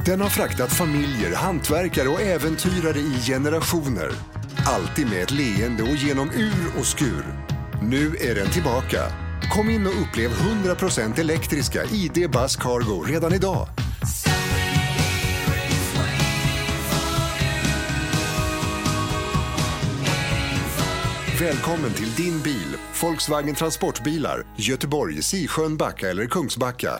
Den har fraktat familjer, hantverkare och äventyrare i generationer. Alltid med ett leende och genom ur och skur. Nu är den tillbaka. Kom in och upplev 100% elektriska ID Buzz Cargo redan idag. Välkommen till din bil, Volkswagen Transportbilar, Göteborg, Sisjön, Backa eller Kungsbacka.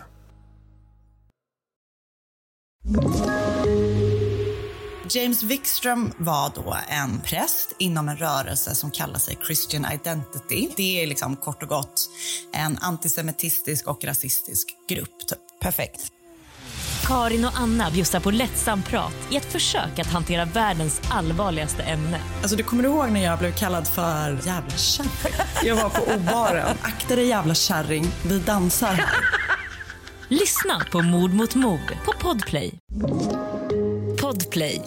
James Wikström var då en präst inom en rörelse som kallar sig Christian Identity. Det är liksom kort och gott en antisemitistisk och rasistisk grupp. Typ. Perfekt. Karin och Anna bjussar på lättsam prat i ett försök att hantera världens allvarligaste ämne. Alltså, du kommer ihåg när jag blev kallad för jävla kärring? Jag var på obaren. Akta dig jävla kärring, vi dansar här. Lyssna på Mord mot mord på Podplay. Podplay.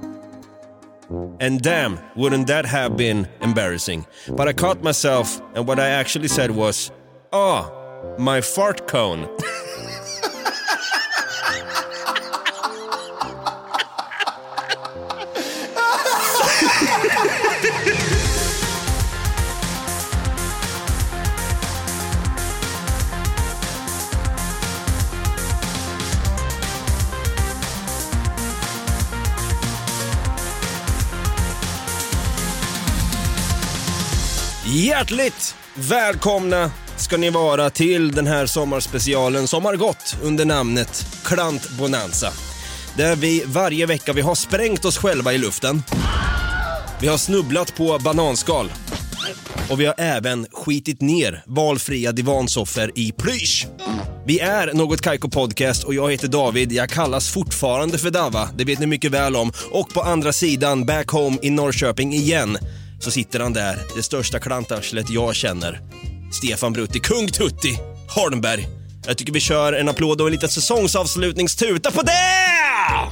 And damn, wouldn't that have been embarrassing? But I caught myself, and what I actually said was, "Oh, my fart cone." Hjärtligt välkomna ska ni vara till den här sommarspecialen som har gått under namnet Klant Bonanza. Där vi varje vecka vi har sprängt oss själva i luften. Vi har snubblat på bananskal. Och vi har även skitit ner valfria divansoffer i plysch. Vi är Något Kaiko Podcast och jag heter David. Jag kallas fortfarande för Dava, det vet ni mycket väl om. Och på andra sidan, back home i Norrköping igen, så sitter han där, det största klantarslet jag känner. Stefan Brutti, Kung Tutti, Holmberg. Jag tycker vi kör en applåd och en liten säsongsavslutningstuta på det!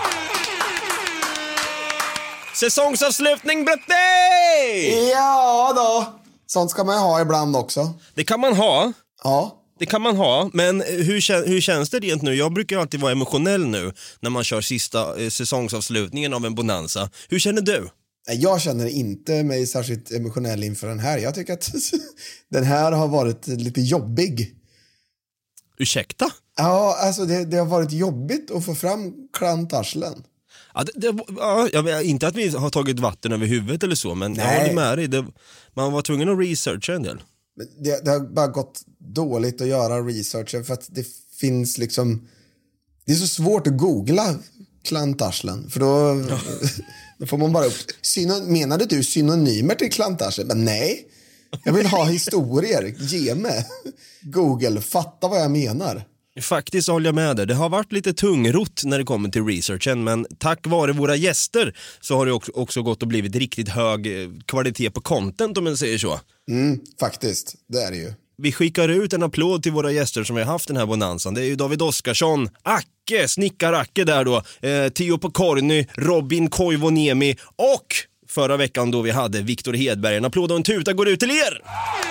Säsongsavslutning, Brutti! Ja då, sånt ska man ha ibland också. Det kan man ha. Ja. Det kan man ha, men hur känns det rent nu? Jag brukar alltid vara emotionell nu när man kör sista säsongsavslutningen av en bonanza. Hur känner du? Jag känner inte mig särskilt emotionell inför den här. Jag tycker att den här har varit lite jobbig. Ursäkta? Ja, alltså det har varit jobbigt att få fram klantarslen. Ja, inte att vi har tagit vatten över huvudet eller så, men jag håller med dig. Man var tvungen att researcha en del. Det har bara gått dåligt att göra researchen för att det finns liksom... Det är så svårt att googla klantarslen, för då får man bara upp... Menade du synonymer till klantarslen? Men nej, jag vill ha historier. Ge mig. Google, fatta vad jag menar. Faktiskt håller jag med dig. Det har varit lite tungrott när det kommer till researchen, men tack vare våra gäster så har det också gått och blivit riktigt hög kvalitet på content, om man säger så. Faktiskt, det är det ju. Vi skickar ut en applåd till våra gäster som vi har haft den här bonanzan. Det är ju David Oskarsson, Acke, Snickar-Acke där då, Theo Pokorny, Robin Koivoniemi och förra veckan då vi hade Viktor Hedberg. En applåd och en tuta går ut till er!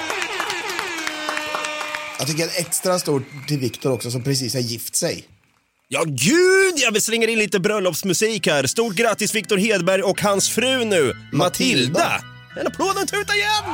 Jag tycker ett extra stort till Viktor också som precis har gift sig. Ja gud, jag vill slänga in lite bröllopsmusik här. Stort grattis Viktor Hedberg och hans fru nu, Matilda. En applåd och en tuta igen!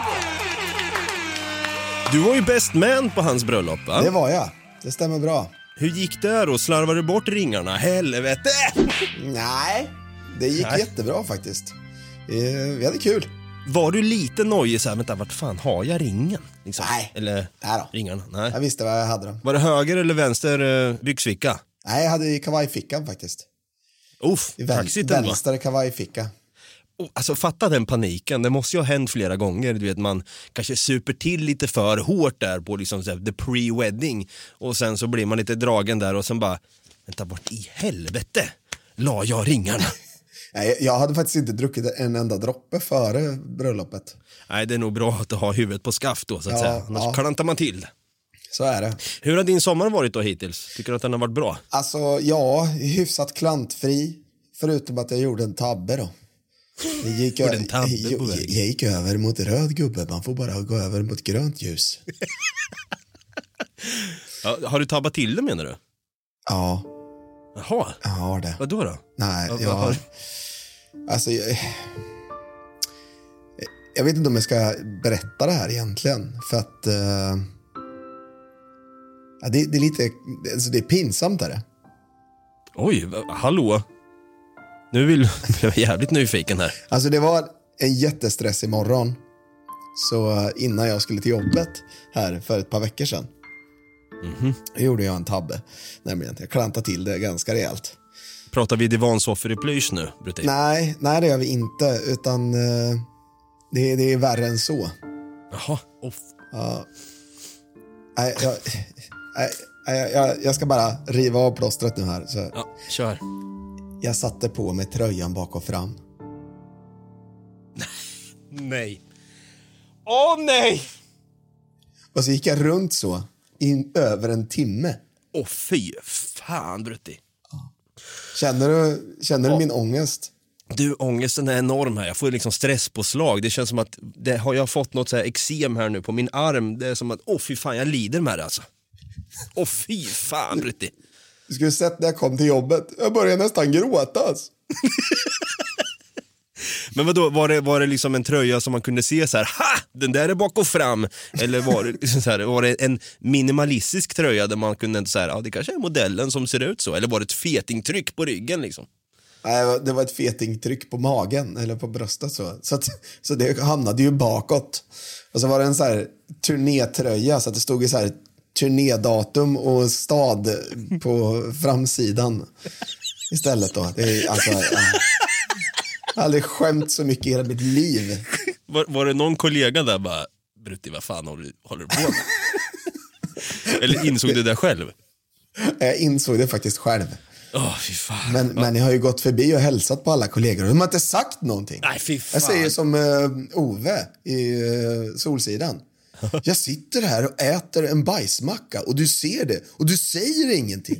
Du var ju best man på hans bröllop, va? Det var jag, det stämmer bra. Hur gick det då? Slarvade du bort ringarna? Helvete! Nej, det gick jättebra faktiskt. Vi hade kul. Var du lite nojig så här, vänta, vart fan har jag ringen? Liksom? Nej. Eller då. ringarna? Nej. Jag visste vad jag hade dem. Var det höger eller vänster byxficka? Nej, jag hade i kavajfickan faktiskt. Taxigt ändå. Vänster kavajficka. Alltså fatta den paniken, det måste ju ha hänt flera gånger. Du vet, man kanske super till lite för hårt där på liksom så här, the pre-wedding. Och sen så blir man lite dragen där och sen bara, vänta, bort i helvete la jag ringarna. Nej, jag hade faktiskt inte druckit en enda droppe före bröllopet. Nej, det är nog bra att ha huvudet på skaft då så att säga. Annars klantar man till. Så är det. Hur har din sommar varit då hittills? Tycker du att den har varit bra? Alltså, ja, hyfsat klantfri. Förutom att jag gjorde en tabbe då. Jag gick över mot röd gubbe. Man får bara gå över mot grönt ljus. Ja, har du tabbat till det menar du? Ja. Jaha. Jag har det. Vad då? Nej, Vad jag har har... du? Alltså, jag vet inte om jag ska berätta det här egentligen. För att... det är lite... Alltså, det är pinsamt är det. Oj, hallå? Nu vill jag är jävligt nyfiken här. Alltså det var en jättestressig morgon. Så innan jag skulle till jobbet här för ett par veckor sedan. Gjorde jag en tabbe. Nämligen jag klantade till det ganska rejält. Pratar vi divansoffer i plysch nu, Brutti? Nej, det gör vi inte. Utan det är värre än så. Jaha, Ja. Jag ska bara riva av plåstret nu här. Så Ja, kör. jag satte på mig tröjan bak och fram. Nej. Åh nej! Och så gick jag runt så i över en timme. Åh fy fan, Brutti. Känner du min ångest? Du, ångesten är enorm här. Jag får liksom stresspåslag. Det känns som att jag har fått något så här eksem här nu på min arm. Det är som att, fy fan, jag lider med det alltså. Fy fan, Brutti. Du skulle sett när jag kom till jobbet. Jag började nästan gråta. Men vadå, var det liksom en tröja som man kunde se så här, ha! Den där är bak och fram. Eller var det, liksom så här, var det en minimalistisk tröja där man kunde så här, det kanske är modellen som ser ut så. Eller var det ett fetingtryck på ryggen liksom? Nej, det var ett fetingtryck på magen eller på bröstet så det hamnade ju bakåt. Och så var det en så här turnétröja så att det stod ju så här turnédatum och stad på framsidan istället då. Det är alltså jag har aldrig skämt så mycket i hela mitt liv. Var det någon kollega där bara, Brutti, vad fan håller du på med? Eller insåg du det själv? Jag insåg det faktiskt själv. Fy fan. Men jag har ju gått förbi och hälsat på alla kollegor och de har inte sagt någonting. Nej, fy fan. Jag säger som Ove i Solsidan. Jag sitter här och äter en bajsmacka och du ser det och du säger ingenting.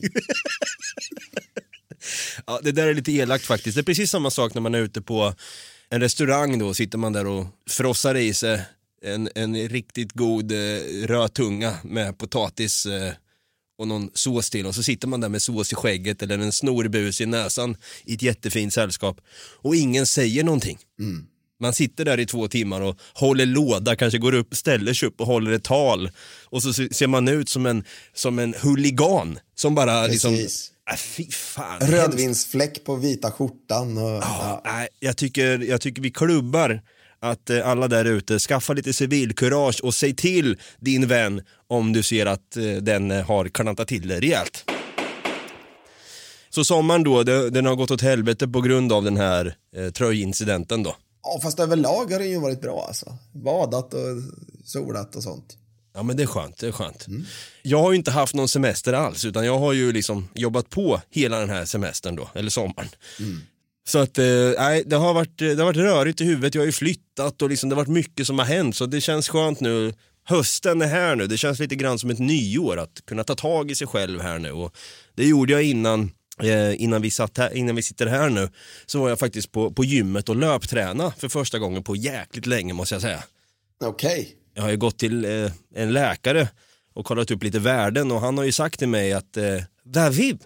Ja, det där är lite elakt faktiskt. Det är precis samma sak när man är ute på en restaurang då. Sitter man där och frossar i sig en riktigt god rödtunga med potatis och någon sås till. Och så sitter man där med sås i skägget eller en snorbus i näsan i ett jättefint sällskap. Och ingen säger någonting. Man sitter där i 2 timmar och håller låda, kanske går upp, ställer sig upp och håller ett tal. Och så ser man ut som en huligan som bara liksom... Fy fan. Rödvinsfläck på vita skjortan. Och, Nej, jag tycker vi klubbar att alla där ute skaffa lite civilkurage och säg till din vän om du ser att den har klantat till det rejält. Så sommaren då, den har gått åt helvete på grund av den här tröjincidenten då. Ja, fast överlag har det ju varit bra alltså. Badat och solat och sånt. Ja, men det är skönt. Jag har ju inte haft någon semester alls, utan jag har ju liksom jobbat på hela den här semestern då, eller sommaren. Så att, nej, det har varit rörigt i huvudet. Jag har ju flyttat och liksom, det har varit mycket som har hänt, så det känns skönt nu. Hösten är här nu, det känns lite grann som ett nyår att kunna ta tag i sig själv här nu. Och det gjorde jag innan vi sitter här nu, så var jag faktiskt på gymmet och löpträna för första gången på jäkligt länge, måste jag säga. Okej. Jag har ju gått till en läkare och kollat upp lite värden och han har ju sagt till mig att David,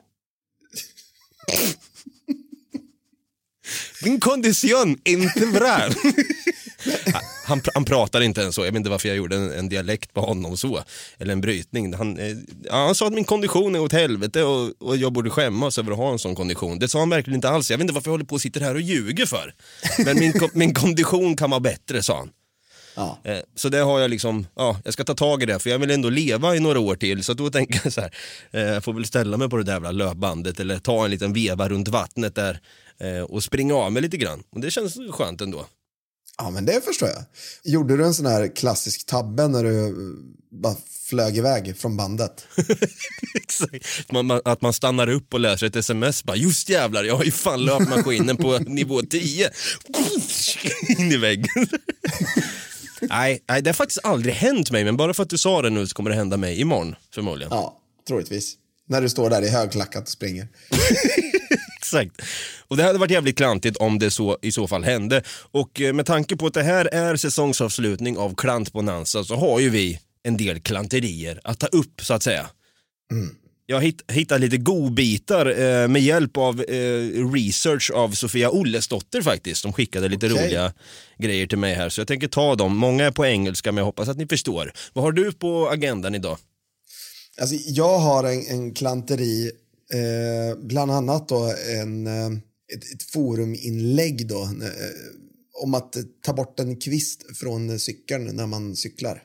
din kondition är inte bra. Han pratar inte ens så. Jag vet inte varför jag gjorde en dialekt på honom så. Eller en brytning. Han sa att min kondition är åt helvete och jag borde skämmas över att ha en sån kondition. Det sa han verkligen inte alls. Jag vet inte varför jag håller på och sitter här och ljuger för. Men min kondition kan vara bättre, sa han. Ja. Så det har jag liksom, jag ska ta tag i det, för jag vill ändå leva i några år till. Så då tänker jag så här, jag får väl ställa mig på det där jävla löpbandet eller ta en liten veva runt vattnet där och springa av mig lite grann. Och det känns skönt ändå. Ja, men det förstår jag. Gjorde du en sån här klassisk tabbe när du bara flög iväg från bandet? Exakt. Att man stannar upp och läser ett sms. Bara, just jävlar, jag har ju fan löpmaskinen på nivå 10. In i väggen. Nej, det har faktiskt aldrig hänt mig. Men bara för att du sa det nu så kommer det hända mig imorgon, förmodligen. Ja, troligtvis. När du står där i högklackat och springer. Exakt. Och det hade varit jävligt klantigt om det i så fall hände. Och med tanke på att det här är säsongsavslutning av Klantbonanza så har ju vi en del klanterier att ta upp, så att säga. Jag hittat lite godbitar med hjälp av research av Sofia Ollesdotter faktiskt. De skickade lite roliga grejer till mig här, så jag tänker ta dem. Många är på engelska, men jag hoppas att ni förstår. Vad har du på agendan idag? Alltså, jag har en klanteri, bland annat då ett foruminlägg då, om att ta bort en kvist från cykeln när man cyklar.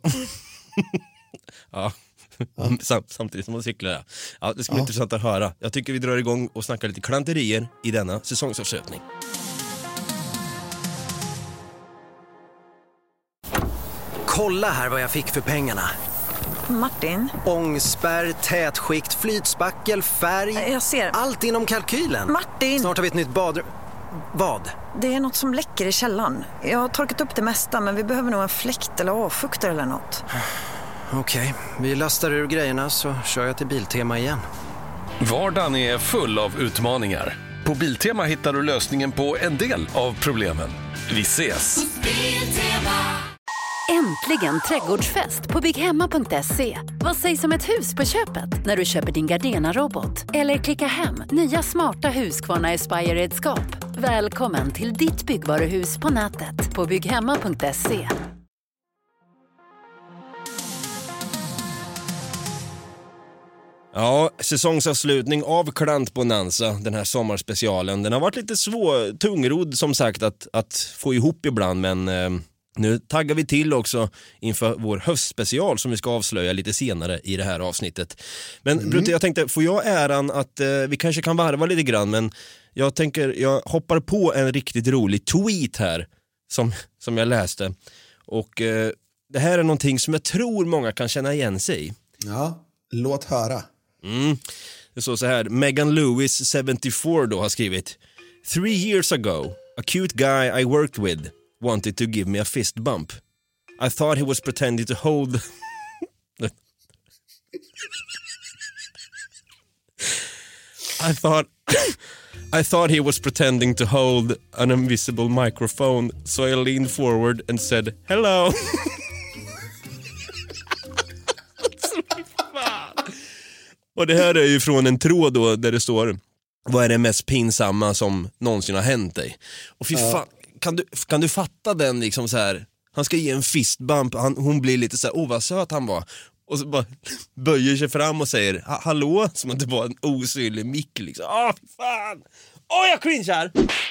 Ja. Samtidigt som man cyklar. Ja, det ska bli intressant att höra. Jag tycker vi drar igång och snackar lite klanterier i denna säsongsavslutning. Kolla här vad jag fick för pengarna. Martin? Ångspärr, tätskikt, flytspackel, färg. Jag ser. Allt inom kalkylen. Martin! Snart har vi ett nytt badrum. Vad? Det är något som läcker i källaren. Jag har torkat upp det mesta, men vi behöver nog en fläkt eller avfuktare eller något. Okej, vi lastar ur grejerna så kör jag till Biltema igen. Vardagen är full av utmaningar. På Biltema hittar du lösningen på en del av problemen. Vi ses! Äntligen trädgårdsfest på bygghemma.se. Vad sägs om ett hus på köpet när du köper din Gardena-robot? Eller klicka hem nya smarta Husqvarna Aspire-redskap. Välkommen till ditt byggvaruhus på nätet på bygghemma.se. Ja, säsongsavslutning av Klantbonanza, den här sommarspecialen. Den har varit lite tungrodd som sagt att få ihop ibland, men nu taggar vi till också inför vår höstspecial som vi ska avslöja lite senare i det här avsnittet. Men Brutte, jag tänkte, får jag äran att vi kanske kan varva lite grann, men jag hoppar på en riktigt rolig tweet här som jag läste. Och det här är någonting som jag tror många kan känna igen sig i. Ja, låt höra. Det står så här: Megan Lewis 74 då har skrivit: 3 years ago, a cute guy I worked with wanted to give me a fist bump. I thought he was pretending to hold I thought he was pretending to hold an invisible microphone, so I leaned forward and said hello. Och det här är ju från en tråd då där det står: vad är det mest pinsamma som någonsin har hänt dig? Och fy fan, kan du fatta den liksom så här? Han ska ge en fistbump, hon blir lite så här, vad söt han var. Och så bara böjer sig fram och säger hallå, som att det var en osynlig mick liksom. Fy fan. Jag cringear.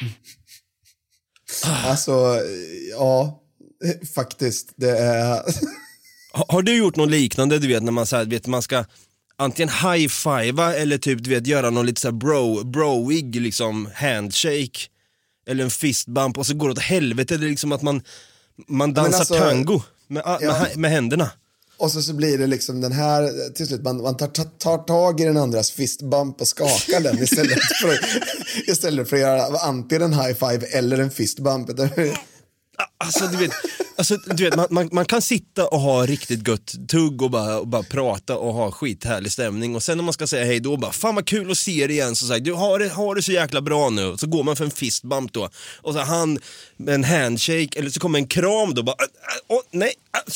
Alltså, ja, faktiskt, det är... Har du gjort något liknande, du vet, när man så här, vet, man ska antingen high-fivea eller typ, du vet, göra någon lite så här broig liksom handshake eller en fistbump, och så går det åt helvete. Det är liksom att man dansar tango med händerna. Och så blir det liksom den här, till slut man tar tag i den andras fistbump och skakar den istället för att göra antingen en high five eller en fistbump. Alltså du vet man kan sitta och ha riktigt gött tugg och bara prata och ha skithärlig stämning, och sen när man ska säga hej då bara, fan vad kul att se dig igen, så säger du har det så jäkla bra nu, så går man för en fistbump då, och så han med en handshake, eller så kommer en kram då bara, nej,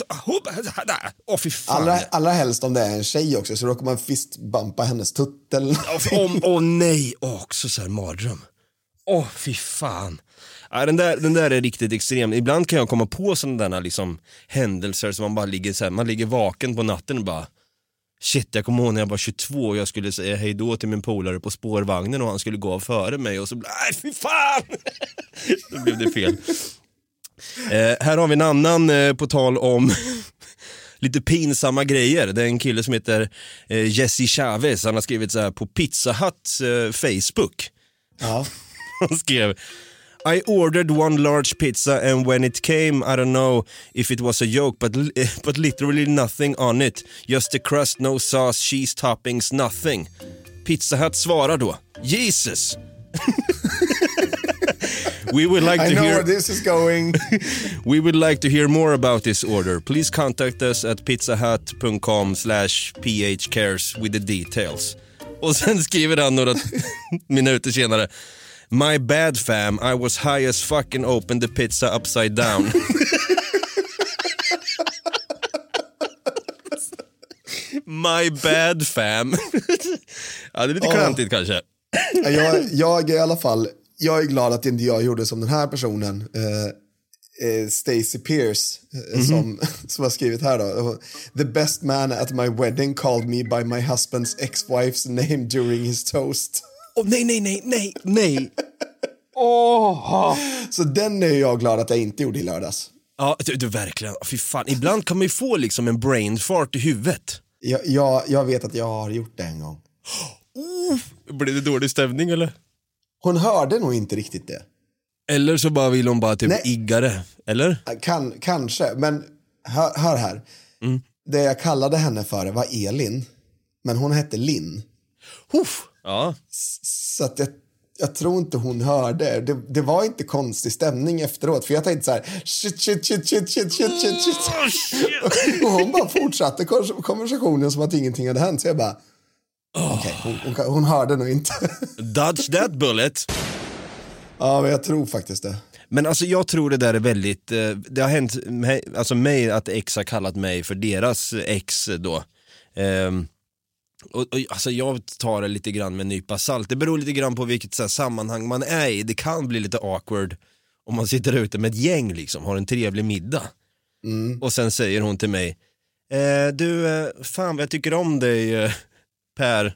fy fan. Allra helst om det är en tjej också, så råkar man fistbumpa hennes tuttel. Nej, också så här mardröm. Fy fan. Ja, den där är riktigt extrem. Ibland kan jag komma på sådana liksom händelser som man bara ligger så här, man ligger vaken på natten och bara shit, jag kommer ihåg när jag var 22 och jag skulle säga hej då till min polare på spårvagnen och han skulle gå före mig, och så nej fy fan. Då blev det fel. Här har vi en annan på tal om lite pinsamma grejer. Det är en kille som heter Jesse Chavez. Han har skrivit så här på Pizza Hut Facebook. Ja. Han skrev: I ordered one large pizza and when it came, I don't know if it was a joke, but literally nothing on it. Just the crust, no sauce, cheese toppings, nothing. Pizza Hut svarar då: Jesus! We would like to hear where this is going. We would like to hear more about this order. Please contact us at pizzahut.com/phcares with the details. Och sen skriver han några minuter senare: My bad fam, I was high as fuck and opened the pizza upside My bad fam. Ja, det är lite klantigt kanske. Jag är i alla fall, jag är glad att inte jag gjorde som den här personen, Stacey Pierce, som har skrivit här då. The best man at my wedding called me by my husband's ex-wife's name during his toast. Nej. Så den är jag glad att jag inte gjorde i lördags. Ja, du verkligen. Fy fan, ibland kan man ju få liksom en brain fart i huvudet. Jag vet att jag har gjort det en gång. Blev det dålig stämning eller? Hon hörde nog inte riktigt det. Eller så bara vill hon bara typ igga det, eller? Kanske, men hör här. Det jag kallade henne för var Elin, men hon hette Linn. Ja. Så att jag tror inte hon hörde. Det var inte konstig stämning efteråt, för jag tänkte så här: shit. Och hon bara fortsatte konversationen som att ingenting hade hänt, så jag bara okej, hon hörde nog inte. Dodge that bullet. Ja, men jag tror faktiskt det. Men alltså jag tror det där är väldigt, det har hänt mig att ex har kallat mig för deras ex då. Och alltså jag tar det lite grann med en nypa salt. Det beror lite grann på vilket så här sammanhang man är i. Det kan bli lite awkward om man sitter ute med ett gäng liksom, har en trevlig middag. Och sen säger hon till mig: fan vad jag tycker om dig, Per.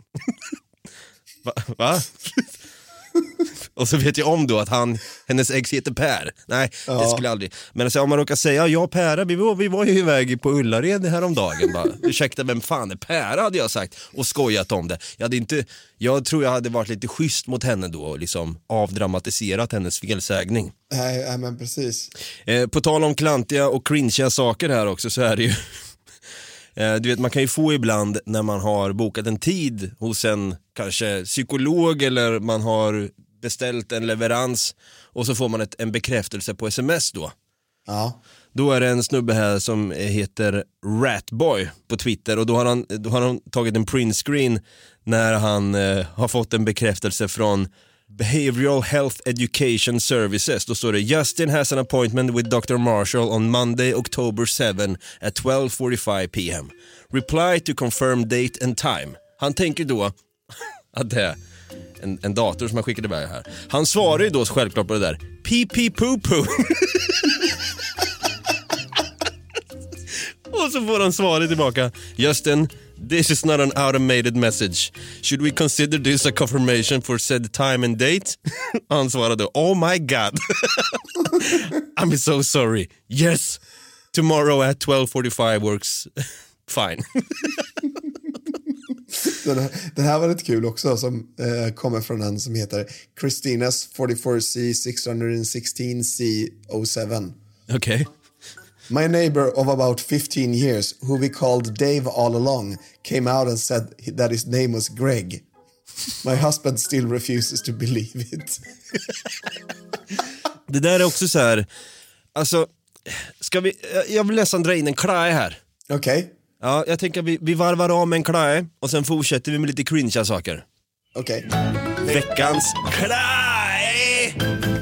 Va? Och så vet jag om då att hennes ex heter Per. Nej, det skulle aldrig. Men alltså, om man råkar säga, ja Pera, vi var ju iväg på Ullared häromdagen. Bara, ursäkta, vem fan är Pera, hade jag sagt. Och skojat om det. Jag tror jag hade varit lite schysst mot henne då och liksom avdramatiserat hennes felsägning. Nej, men precis. På tal om klantiga och cringiga saker här också, så är det ju du vet, man kan ju få ibland när man har bokat en tid hos en kanske psykolog, eller man har beställt en leverans och så får man en bekräftelse på sms då. Ja. Då är det en snubbe här som heter Ratboy på Twitter, och då har han tagit en printscreen när han har fått en bekräftelse från Behavioral Health Education Services. Då står det: Justin has an appointment with Dr. Marshall on Monday, October 7 at 12:45 p.m. Reply to confirm date and time. Han tänker då att det är en dator som har skickat iväg här. Han svarar ju då självklart på det där: poo. Och så får han svaret tillbaka: Justin, this is not an automated message. Should we consider this a confirmation for said time and date? Han svarade: oh my god. I'm so sorry. Yes, tomorrow at 12:45 works fine. Den här var lite kul också, som kommer från en som heter Christina's 44C 616C07. Okay. My neighbor of about 15 years, who we called Dave all along, came out and said that his name was Greg. My husband still refuses to believe it. Det där är också så här, alltså, jag vill nästan dra in en klaj här. Okej. Okay. Ja, jag tänker vi varvar av med en klaj och sen fortsätter vi med lite cringe saker. Okej. Veckans klaj!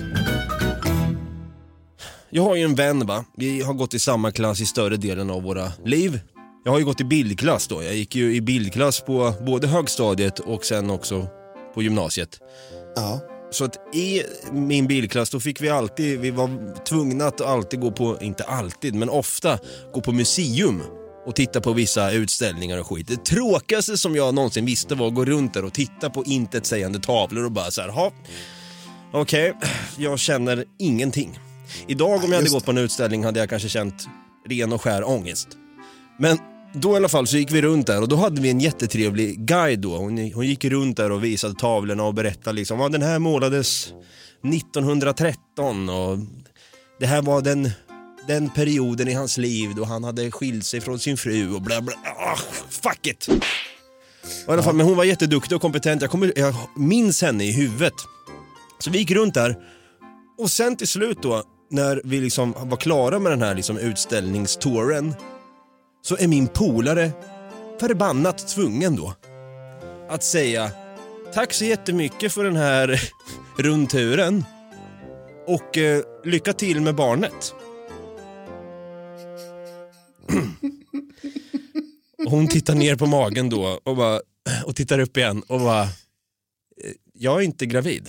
Jag har ju en vän, va? Vi har gått i samma klass i större delen av våra liv. Jag har ju gått i bildklass då. Jag gick ju i bildklass på både högstadiet och sen också på gymnasiet. Ja. Så att i min bildklass då fick vi var tvungna att alltid gå på, inte alltid, men ofta gå på museum och titta på vissa utställningar och skit. Det tråkigaste som jag någonsin visste var att gå runt där och titta på intetsägande tavlor och bara så här, okej, jag känner ingenting. Idag om jag hade gått på en utställning hade jag kanske känt ren och skär ångest. Men då i alla fall så gick vi runt där och då hade vi en jättetrevlig guide då. Hon gick runt där och visade tavlorna och berättade liksom, den här målades 1913 och det här var den perioden i hans liv då han hade skilt sig från sin fru och bla bla. Fuck it! Och i alla fall, men hon var jätteduktig och kompetent. Jag minns henne i huvudet. Så vi gick runt där. Och sen till slut då, när vi liksom var klara med den här liksom utställningstouren, så är min polare förbannat tvungen då att säga tack så jättemycket för den här rundturen och lycka till med barnet. hon tittar ner på magen då och tittar upp igen och bara, jag är inte gravid.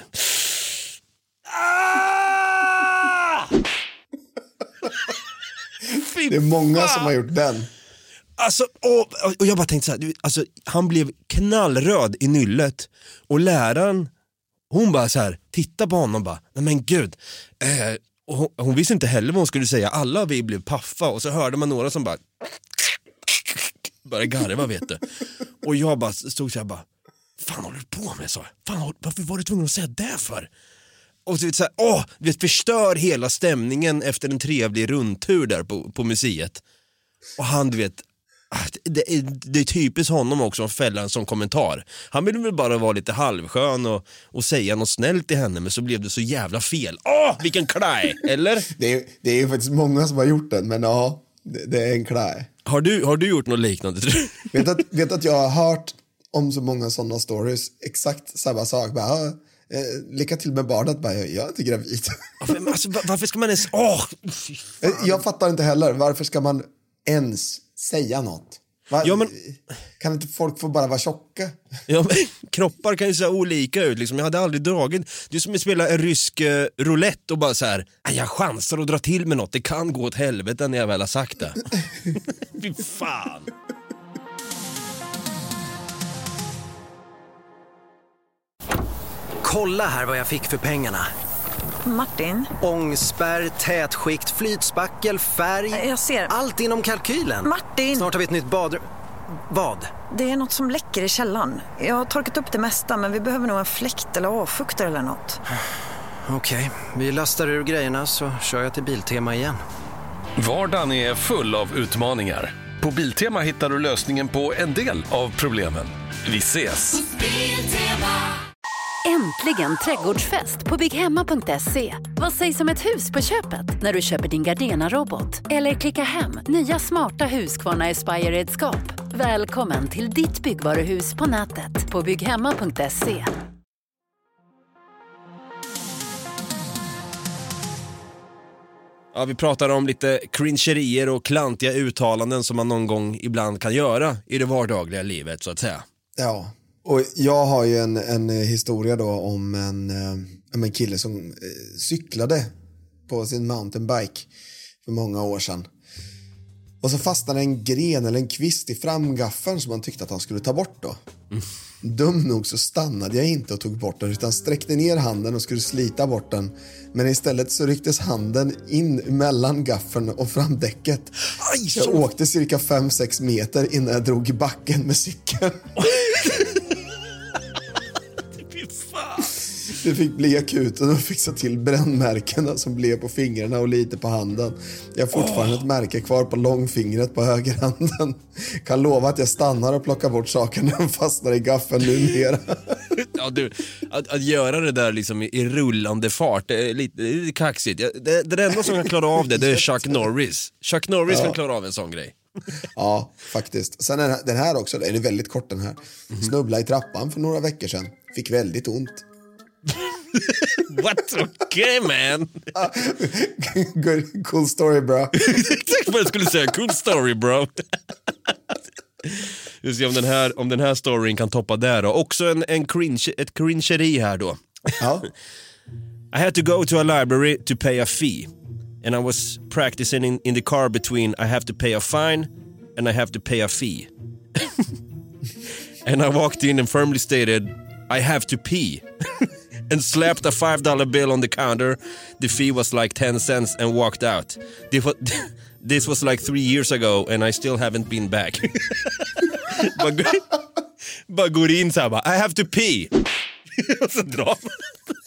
Det är många som har gjort den. Alltså, och jag bara tänkte så här, alltså, han blev knallröd i nyllet och läraren, hon bara så här, titta på honom och bara, nej men gud. Och hon visste inte heller vad hon skulle säga. Alla vi blev paffa och så hörde man några som bara garva, vet du. Och jag bara stod så här bara, fan håller du på med så? Fan, varför var du tvungen att säga det för? Och så här, det förstör hela stämningen efter en trevlig rundtur där på museet. Och han, du vet, det är typiskt honom också att fälla en sån kommentar. Han ville väl bara vara lite halvskön och säga något snällt till henne, men så blev det så jävla fel. Vilken klaj, eller? Det är ju faktiskt många som har gjort den, men ja, det är en klaj. Har du gjort något liknande? Vet att jag har hört om så många sådana stories, exakt samma sak. Bara, lycka till med barnet, bara, jag är inte gravid. Alltså, varför ska man ens... Jag fattar inte heller, varför ska man ens säga något? Kan inte folk få bara vara tjocka? Ja, men kroppar kan ju se olika ut liksom. Jag hade aldrig dragit. Det är som att spela en rysk roulette och bara så här, jag chansar att dra till med något. Det kan gå åt helvete när jag väl har sagt det. Fy fan. Kolla här vad jag fick för pengarna. Martin? Ångspärr, tätskikt, flytspackel, färg. Jag ser. Allt inom kalkylen. Martin! Snart har vi ett nytt badrum. Vad? Det är något som läcker i källaren. Jag har torkat upp det mesta, men vi behöver nog en fläkt eller avfuktare eller något. Okej, vi lastar ur grejerna så kör jag till Biltema igen. Vardagen är full av utmaningar. På Biltema hittar du lösningen på en del av problemen. Vi ses! Äntligen trädgårdsfest på bygghemma.se. Vad sägs om ett hus på köpet när du köper din Gardena-robot? Eller klicka hem nya smarta Husqvarna Aspire-redskap. Välkommen till ditt byggvaruhus på nätet på bygghemma.se. Ja, vi pratar om lite cringerier och klantiga uttalanden som man någon gång ibland kan göra i det vardagliga livet, så att säga. Ja, och jag har ju en historia då om en kille som cyklade på sin mountainbike för många år sedan. Och så fastnade en gren eller en kvist i framgaffeln som han tyckte att han skulle ta bort då. Dum nog så stannade jag inte och tog bort den, utan sträckte ner handen och skulle slita bort den. Men istället så rycktes handen in mellan gaffeln och framdäcket. Jag åkte cirka 5-6 meter innan jag drog i backen med cykeln. Det fick bli akut och fixa till brännmärkena som blev på fingrarna och lite på handen. Jag har fortfarande ett märke kvar på långfingret på högerhanden. Kan lova att jag stannar och plockar bort saker när de fastnar i gaffeln numera. Ja, du, att göra det där liksom i rullande fart, det är lite kaxigt. Det enda som kan klara av det är Chuck Norris. Chuck Norris kan klara av en sån grej. Ja, faktiskt. Sen är den här också, den är väldigt kort den här. Snubbla i trappan för några veckor sedan. Fick väldigt ont. What? Okay, man. Good, cool story, bro. Exakt vad jag skulle säga. Cool story, bro. Vi ser om den här storyn kan toppa där då. Också ett cringeri här då. Ja. I had to go to a library to pay a fee. And I was practicing in the car between I have to pay a fine and I have to pay a fee. And I walked in and firmly stated, I have to pee. And slapped a $5 bill on the counter. The fee was like 10 cents and walked out. This was like 3 years ago and I still haven't been back. Bara går in så här bara, I have to pee. Och så drar man.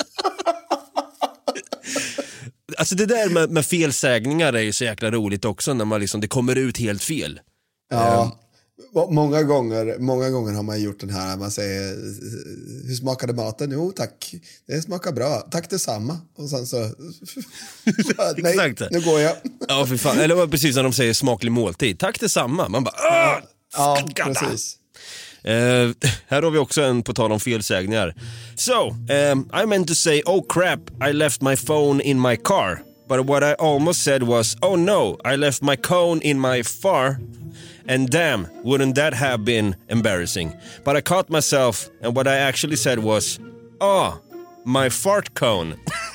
Alltså det där med felsägningar är ju så jäkla roligt också när man liksom, det kommer ut helt fel. Ja. Många gånger har man gjort den här, man säger, hur smakade maten? Jo tack, det smakar bra, tack detsamma. Och sen så nej, exakt. Nu går jag. Ja, för fan. Eller precis när de säger smaklig måltid, tack detsamma. Man bara, ja, precis. Här har vi också en på tal om felsägningar. So, I meant to say, oh crap, I left my phone in my car. But what I almost said was, oh no, I left my cone in my far. And damn, wouldn't that have been embarrassing? But I caught myself, and what I actually said was, "Oh, my fart cone."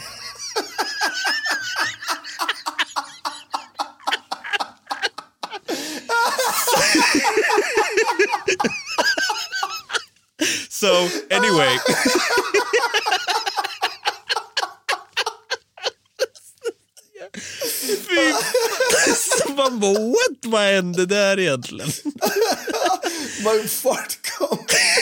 So, anyway. Man bara, vad hände där egentligen? My fart cone.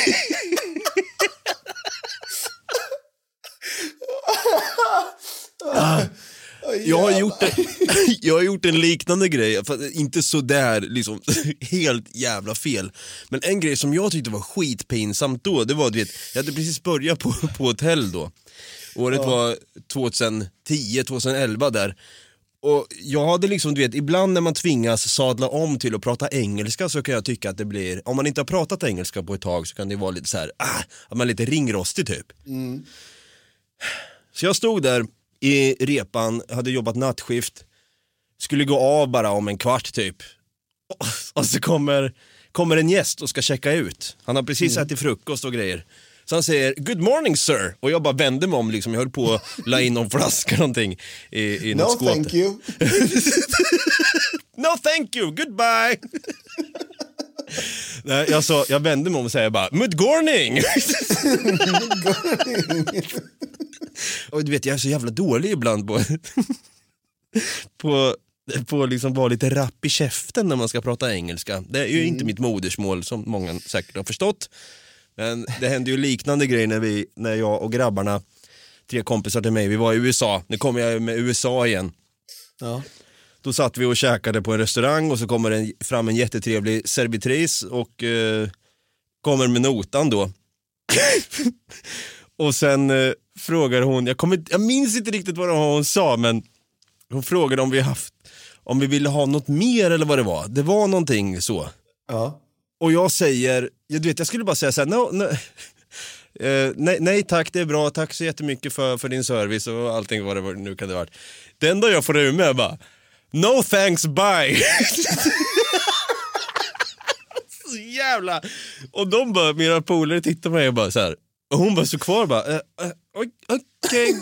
Jag har gjort en liknande grej, för inte så där liksom helt jävla fel. Men en grej som jag tyckte var skitpinsamt då, det var, du vet, jag hade precis börjat på hotell då. Året var 2010-2011 där. Och jag hade liksom, du vet, ibland när man tvingas sadla om till att prata engelska, så kan jag tycka att det blir, om man inte har pratat engelska på ett tag, så kan det vara lite så här, att man är lite ringrostig typ. Så jag stod där i repan, hade jobbat nattskift, skulle gå av bara om en kvart typ. Och så kommer en gäst och ska checka ut. Han har precis ätit frukost och grejer. Så han säger, "Good morning sir." Och jag bara vände mig om liksom, jag höll på att la in någon flaska någonting i något skåp. No thank you. No thank you, goodbye. Nej, jag vände mig om och säger bara, "Mudgorning." Och du vet, jag är så jävla dålig ibland på liksom vara lite rapp i käften när man ska prata engelska. Det är ju inte mitt modersmål, som många säkert har förstått. Men det hände ju liknande grejer när jag och grabbarna, 3 kompisar till mig, vi var i USA. Nu kommer jag med USA igen. Ja. Då satt vi och käkade på en restaurang, och så kommer fram en jättetrevlig servitris och kommer med notan då. Och sen frågar hon, jag minns inte riktigt vad hon sa, men hon frågade om vi ville ha något mer eller vad det var. Det var någonting så. Ja. Och jag säger, jag skulle bara säga så här, nej tack, det är bra, tack så jättemycket för din service och allting vad det nu kan det vara. Det enda jag får ur med är bara, "No thanks, bye." Så jävla. Och de bara, mina polare tittar på mig och bara så här, och hon bara så kvar bara, okej.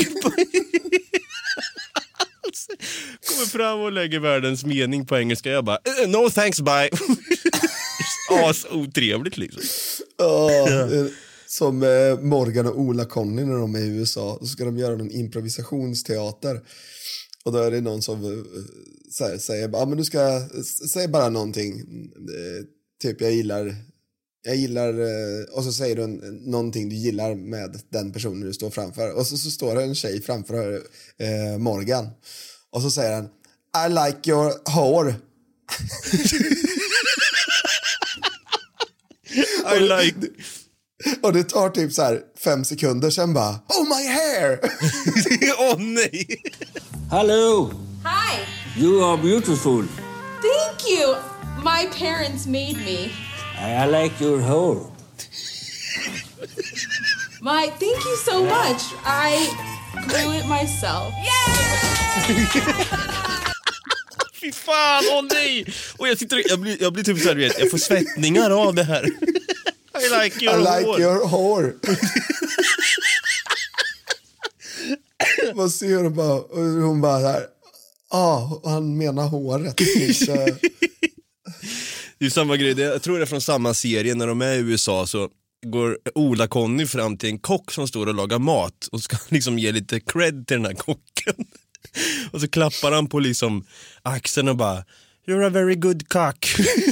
Kommer fram och lägger världens mening på engelska. Jag bara, "No thanks, bye." Otrevligt liksom. Som Morgan och Ola Conny när de är i USA. Så ska de göra en improvisationsteater. Och då är det någon som säger, men du ska säga bara någonting. Typ jag gillar, och så säger du någonting du gillar med den personen du står framför. Och så står det en tjej framför Morgan. Och så säger han, "I like your hår." I like. Och det tar typ så här 5 sekunder, sen bara, "Oh my hair." Nej. Hello. Hi. You are beautiful. Thank you. My parents made me. I like your hair. Thank you so much. I grew it myself. Fy fan, nej. Och jag blir typ så här, jag får svettningar av det här. I like your hår. Vad ser du bara? Och hon bara så här, han menar håret. Det är samma grej, jag tror det är från samma serie. När de är i USA så går Ola Conny fram till en kock som står och lagar mat och ska liksom ge lite cred till den här kocken. Och så klappar han på liksom axeln och bara, "You're a very good cock."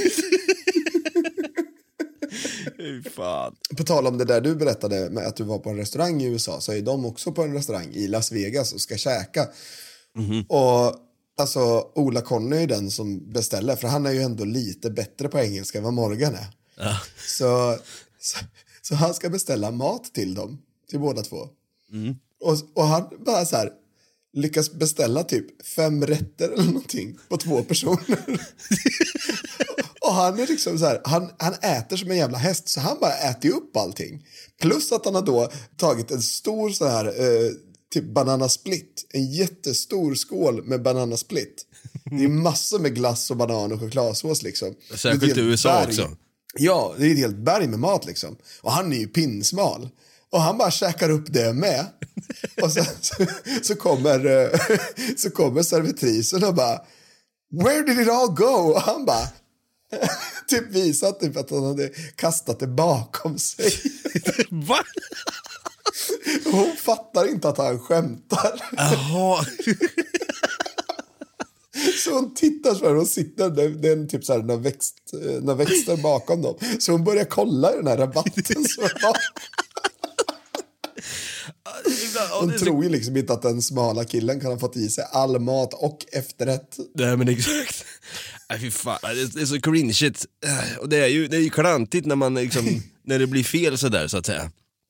Fan. På tal om det där du berättade med att du var på en restaurang i USA, så är de också på en restaurang i Las Vegas och ska käka. Och alltså Ola Conny är den som beställer, för han är ju ändå lite bättre på engelska än vad Morgan är. Ja. Så han ska beställa mat till dem, till båda två. Och han bara så här lyckas beställa typ 5 rätter eller någonting på 2 personer. Och han är liksom så här, han äter som en jävla häst, så han bara äter upp allting. Plus att han har då tagit en stor så här typ bananasplit, en jättestor skål med bananasplit. Det är massor med glass och banan och chokladsås liksom. Särskilt i USA också. Ja, det är ett helt berg med mat liksom. Och han är ju pinsmal. Och han bara käkar upp det med. Och sen så kommer servitrisen och bara, where did it all go? Och han bara typ visat typ att han hade kastat det bakom sig. Va? Och hon fattar inte att han skämtar. Jaha. Så hon tittar så här och sitter, det är typ så här några växter bakom dem. Så hon börjar kolla i den här rabatten. Hon tror ju liksom inte att den smala killen kan ha fått i sig all mat och efterrätt. Nej, men exakt. Fy fan, det är så cringeigt. Och det är ju klantigt när man liksom, när det blir fel sådär så att säga.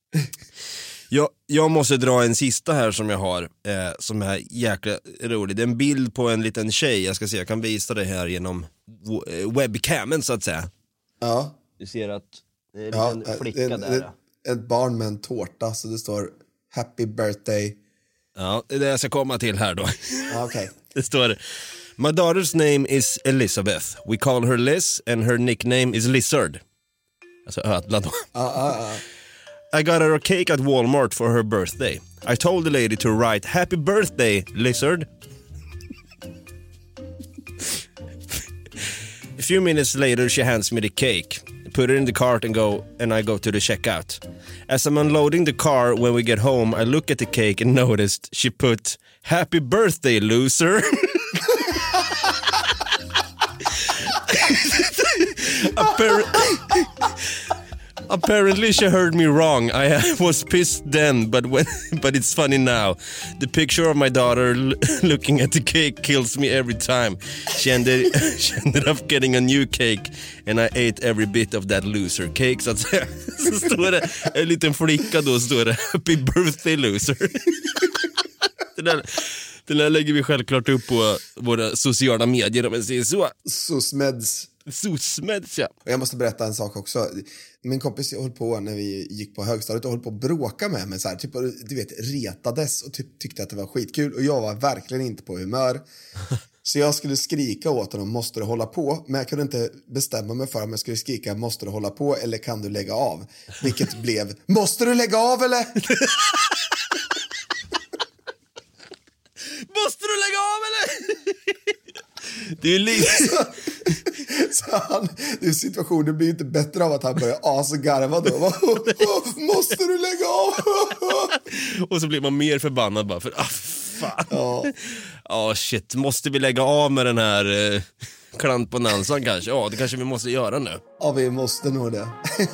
Jag måste dra en sista här som jag har, som är jäkla rolig. Det är en bild på en liten tjej. Jag ska se, jag kan visa det här genom webcamen så att säga. Ja. Du ser att det är en flicka där. Ett barn med en tårta, så det står happy birthday. Ja, det är det jag ska komma till här då. Okay. Det står, my daughter's name is Elizabeth. We call her Liz and her nickname is Lizard. Alltså ödla då. I got her a cake at Walmart for her birthday. I told the lady to write happy birthday, Lizard. A few minutes later she hands me the cake. Put it in the cart and I go to the checkout. As I'm unloading the car when we get home, I look at the cake and noticed she put happy birthday, loser. Apparently she heard me wrong. I was pissed then, but it's funny now. The picture of my daughter looking at the cake kills me every time. She ended up getting a new cake and I ate every bit of that loser cake. Så står det en liten flicka då, står det happy birthday, loser. Den där lägger vi självklart upp på våra sociala medier om man säger så. Susmeds, ja. Och jag måste berätta en sak också. Min kompis höll på när vi gick på högstadiet och höll på att bråka med mig så här, typ, du vet, retades och tyckte att det var skitkul och jag var verkligen inte på humör. Så jag skulle skrika åt honom, måste du hålla på? Men jag kunde inte bestämma mig för om jag skulle skrika, måste du hålla på eller kan du lägga av? Vilket blev, måste du lägga av eller? Måste du lägga av eller? Det är ju lite så situationen blir inte bättre av att han börjar asgarva då. Måste du lägga av? Och så blir man mer förbannad bara för fan. Ja, shit, måste vi lägga av med den här klantbonanzan kanske? Ja, det kanske vi måste göra nu. Ja, vi måste nog det.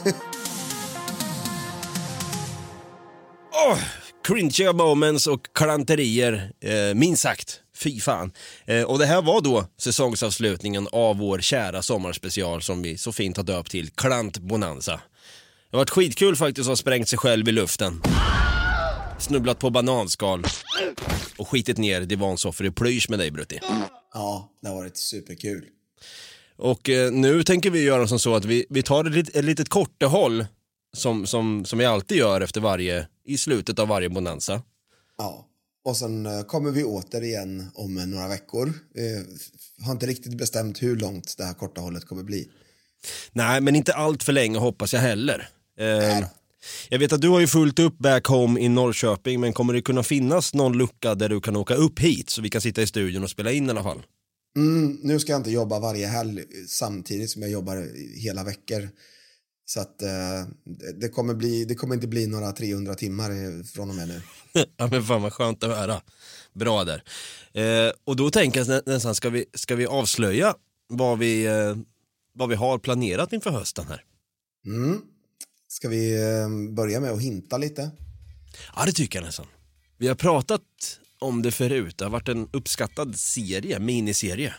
Cringe moments och klanterier, minst sagt. Fy fan. Och det här var då säsongsavslutningen av vår kära sommarspecial som vi så fint har döpt till Klantbonanza. Det har varit skitkul faktiskt att ha sprängt sig själv i luften. Snubblat på bananskal och skitit ner divansoffer i plysch med dig, Brutti. Ja, det har varit superkul. Och nu tänker vi göra som så att vi tar ett litet kortehåll som vi alltid gör i slutet av varje bonanza. Ja. Och sen kommer vi återigen om några veckor. Har inte riktigt bestämt hur långt det här korta hållet kommer bli. Nej, men inte allt för länge hoppas jag heller. Jag vet att du har ju fullt upp back home i Norrköping, men kommer det kunna finnas någon lucka där du kan åka upp hit så vi kan sitta i studion och spela in i alla fall? Nu ska jag inte jobba varje helg samtidigt som jag jobbar hela veckor. Så att det kommer inte bli några 300 timmar från och med nu. Ja, men fan vad skönt att höra. Bra där. Och då tänker jag nästan, ska vi avslöja vad vi har planerat inför hösten här? Ska vi börja med att hinta lite? Ja, det tycker jag nästan. Vi har pratat om det förut. Det har varit en uppskattad miniserie.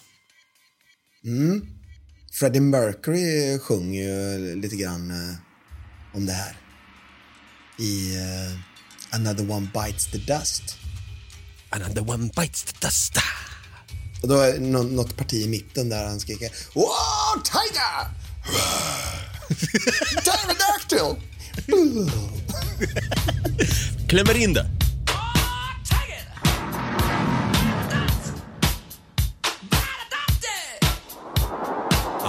Freddie Mercury sjöng ju lite grann om det här i Another One Bites the Dust. Another One Bites the Dust. Och då är något parti i mitten där han skriker Wow, Tiger! Pterodactyl! Klämmer in det.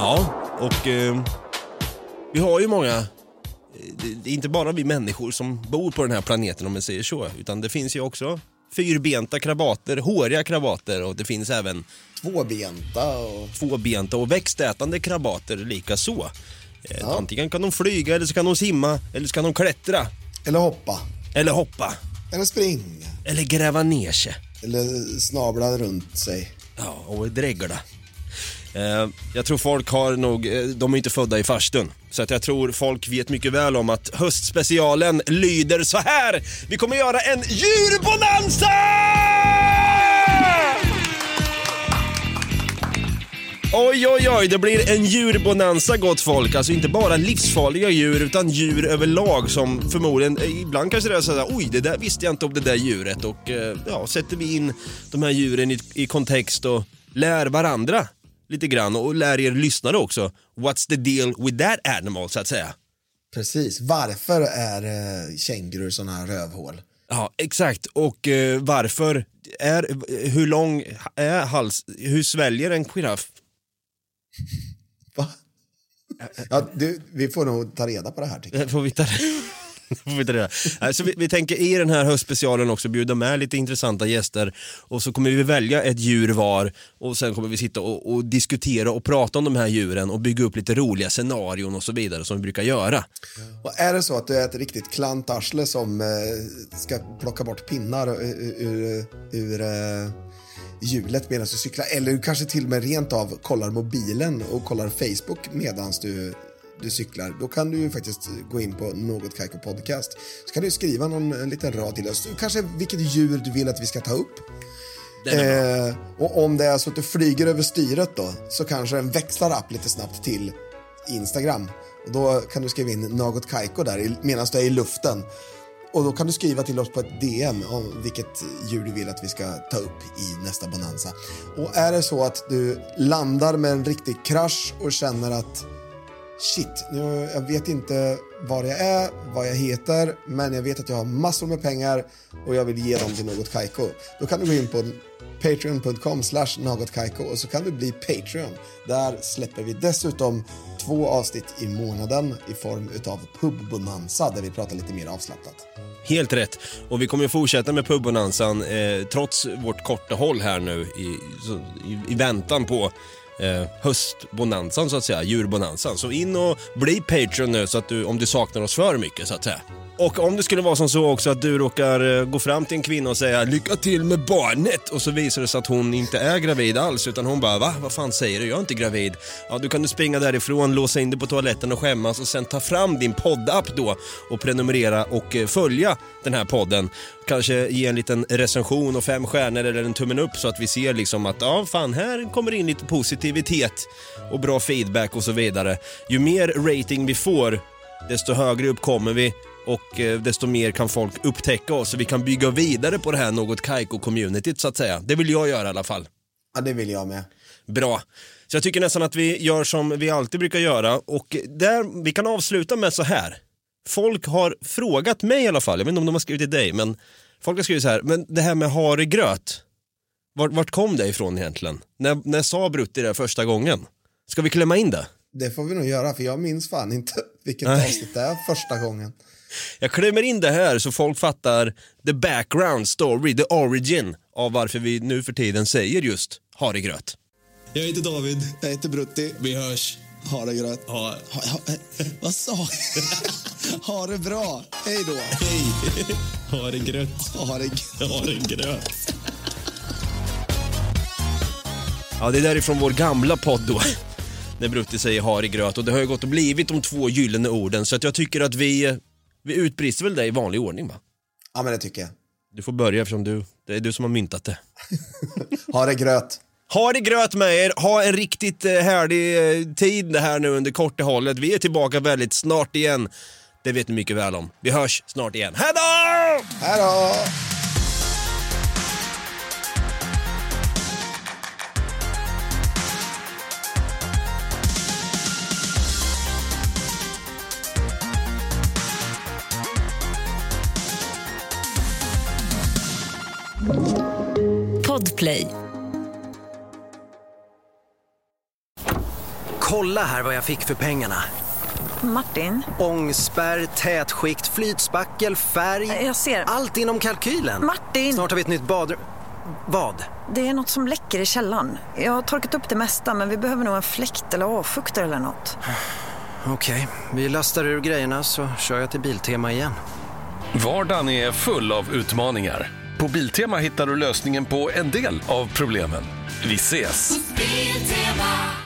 Ja, och vi har ju många, det är inte bara vi människor som bor på den här planeten om man säger så, utan det finns ju också fyrbenta krabater, håriga krabater, och det finns även tvåbenta och växtätande krabater lika så. Antingen kan de flyga, eller så kan de simma, eller så kan de klättra. Eller hoppa. Eller springa. Eller gräva ner sig. Eller snabla runt sig. Ja, och drägla. Jag tror folk har nog, de är inte födda i farstun. Så att jag tror folk vet mycket väl om att höstspecialen lyder så här. Vi kommer göra en djurbonanza! Oj, det blir en djurbonanza, gott folk. Alltså inte bara livsfarliga djur, utan djur överlag som förmodligen, ibland kanske det är så här, oj, det där visste jag inte om det där djuret. Och sätter vi in de här djuren i kontext och lär varandra lite grann och lär er lyssnare också. What's the deal with that animal, så att säga. Precis, varför är kängurur sådana här rövhål? Ja, exakt. Och varför hur lång är hur sväljer en giraff? Va? Ja, vi får nog ta reda på det här, tycker jag. Får vi ta reda. Så vi tänker i den här höstspecialen också bjuda med lite intressanta gäster, och så kommer vi välja ett djur var, och sen kommer vi sitta och diskutera och prata om de här djuren och bygga upp lite roliga scenarion och så vidare som vi brukar göra. Och är det så att du är ett riktigt klantarsle som ska plocka bort pinnar ur hjulet medan du cyklar, eller kanske till och med rent av kollar mobilen och kollar Facebook medans du cyklar, då kan du ju faktiskt gå in på Något Kaiko podcast, så kan du skriva någon liten rad till oss, kanske vilket djur du vill att vi ska ta upp. Och om det är så att du flyger över styret då, så kanske den växlar upp lite snabbt till Instagram, och då kan du skriva in Något Kaiko där medan du är i luften. Och då kan du skriva till oss på ett DM om vilket djur du vill att vi ska ta upp i nästa bonanza. Och är det så att du landar med en riktig krasch och känner att shit, jag vet inte var jag är, vad jag heter, men jag vet att jag har massor med pengar och jag vill ge dem till Något Kaiko. Då kan du gå in på patreon.com/nogotkaiko och så kan du bli Patreon. Där släpper vi dessutom 2 avsnitt i månaden i form utav pubbonanza, där vi pratar lite mer avslappnat. Helt rätt. Och vi kommer att fortsätta med pubbonanzan trots vårt korta håll här nu i väntan på höstbonanzan, så att säga, djurbonanzan. Så in och bli Patreon nu, så att om du saknar oss för mycket, så att säga. Och om det skulle vara som så också att du råkar gå fram till en kvinna och säga lycka till med barnet, och så visar det sig att hon inte är gravid alls, utan hon bara, va? Vad fan säger du? Jag är inte gravid. Ja, du kan springa därifrån, låsa in dig på toaletten och skämmas, och sen ta fram din poddapp då och prenumerera och följa den här podden. Kanske ge en liten recension och 5 stjärnor eller en tummen upp, så att vi ser liksom att ja, fan, här kommer in lite positivitet och bra feedback och så vidare. Ju mer rating vi får, desto högre upp kommer vi, och desto mer kan folk upptäcka oss, så vi kan bygga vidare på det här Något Kaiko-communityt, så att säga. Det vill jag göra i alla fall. Ja, det vill jag med. Bra. Så jag tycker nästan att vi gör som vi alltid brukar göra, och där vi kan avsluta med så här. Folk har frågat mig i alla fall, jag vet inte om de har skrivit till dig, men folk har skrivit så här, men det här med havregröt, vart kom det ifrån egentligen? När sa Brutti det första gången? Ska vi klämma in det? Det får vi nog göra, för jag minns fan inte vilket avsnitt det är första gången. Jag klämmer in det här så folk fattar the background story, the origin av varför vi nu för tiden säger just havregröt. Jag heter David. Jag heter Brutti. Vi hörs. Havregröt. Vad sa jag? Ha det bra. Hej då. Hej. Havregröt. Havregröt. Ja, det är därifrån vår gamla podd då. När Brutti säger havregröt, och det har ju gått och blivit de 2 gyllene orden, så att jag tycker att vi utbrister väl det i vanlig ordning, va? Ja, men det tycker jag. Du får börja, eftersom det är du som har myntat det. Havregröt. Ha det gröt med er, ha en riktigt härlig tid det här nu under korta hållet. Vi är tillbaka väldigt snart igen. Det vet ni mycket väl om. Vi hörs snart igen. Hej då! Hej då! Podplay. Kolla här vad jag fick för pengarna. Martin? Ångspärr, tätskikt, flytspackel, färg. Jag ser. Allt inom kalkylen. Martin! Snart har vi ett nytt badrum. Vad? Det är något som läcker i källaren. Jag har torkat upp det mesta, men vi behöver nog en fläkt eller avfuktare eller något. Okej, vi lastar ur grejerna så kör jag till Biltema igen. Vardagen är full av utmaningar. På Biltema hittar du lösningen på en del av problemen. Vi ses! Biltema.